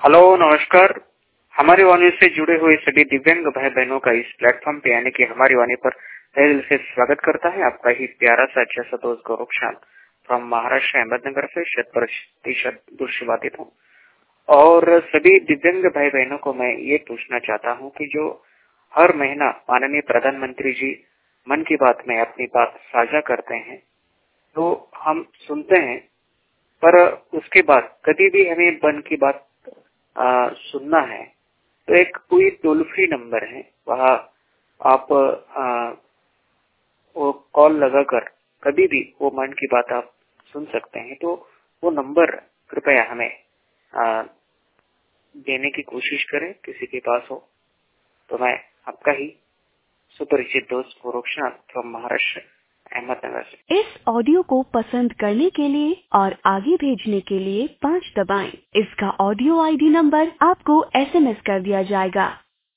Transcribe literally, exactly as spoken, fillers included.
Hello, नमस्कार। हमारी वाणी से जुड़े हुए सभी दिव्यांग भाई बहनों का इस प्लेटफॉर्म पे यानी कि हमारी वाणी पर तहे दिल से स्वागत करता है आपका ही प्यारा सा अच्छा सा दोस्त गौरव शाम फ्रॉम महाराष्ट्र अहमदनगर से शत प्रतिशत दूरशिवादित हूँ। और सभी दिव्यांग भाई बहनों को मैं ये पूछना चाहता हूँ कि जो हर महीना माननीय प्रधानमंत्री जी मन की बात में अपनी बात साझा करते हैं तो हम सुनते हैं, पर उसके बाद कभी भी हमें मन की बात आ, सुनना है तो एक कोई टोल फ्री नंबर है, वहाँ आप आ, वो कॉल लगाकर कभी भी वो मन की बात आप सुन सकते हैं। तो वो नंबर कृपया हमें आ, देने की कोशिश करें, किसी के पास हो तो। मैं आपका ही सुपरिचित दोस्त गोरक्षनाथ फ्रॉम महाराष्ट्र अहमदनगर से। इस ऑडियो को पसंद करने के लिए और आगे भेजने के लिए पाँच दबाएं। इसका ऑडियो आईडी नंबर आपको एसएमएस कर दिया जाएगा।